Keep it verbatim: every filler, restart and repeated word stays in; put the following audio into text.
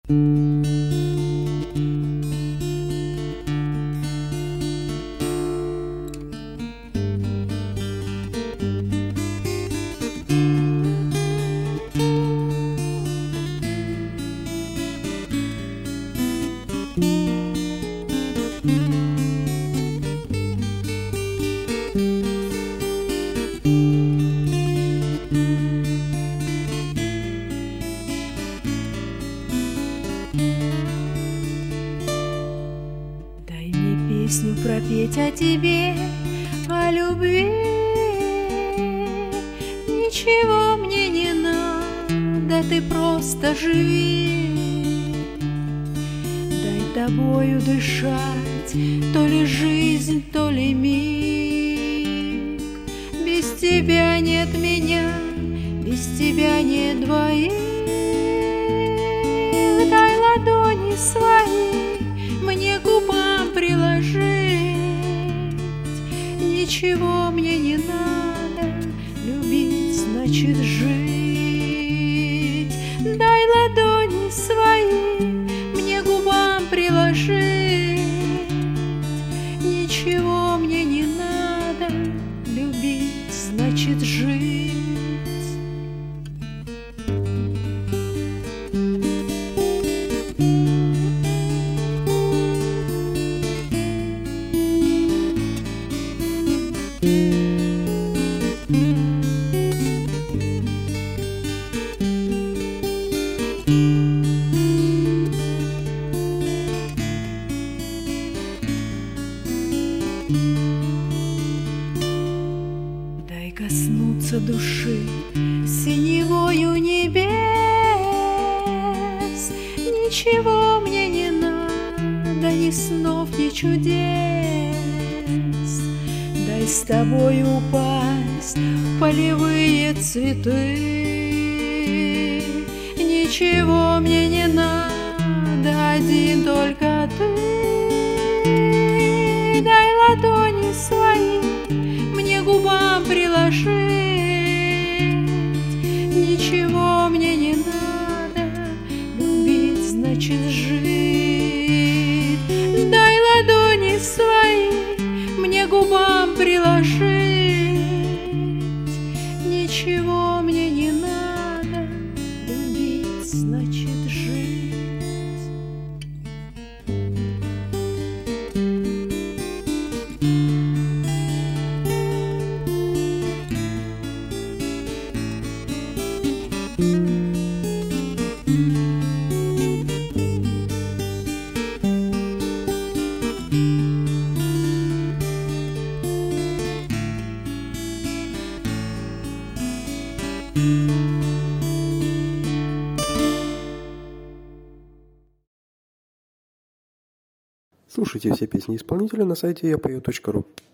Дай мне песню пропеть о тебе, о любви. Ничего мне не надо, ты просто живи. Дай тобою дышать, то ли жизнь, то ли миг. Без тебя нет меня, без тебя нет двоих. Дай ладони свои мне к губам приложить. Ничего мне не надо, любить значит жить. Дай ладони свои мне к губам приложить. Ничего мне не надо, любить значит жить. Дай коснуться души синевою небес. Ничего мне не надо, ни снов, ни чудес. Дай с тобой упасть в полевые цветы. Ничего мне не надо, один только ты. Дай ладони свои мне к губам приложить. Ничего мне не надо, любить значит жить. Дай ладони свои мне к губам приложить. Ничего мне не надо, любить значит жить. Слушайте все песни исполнителя на сайте я пою точка ру.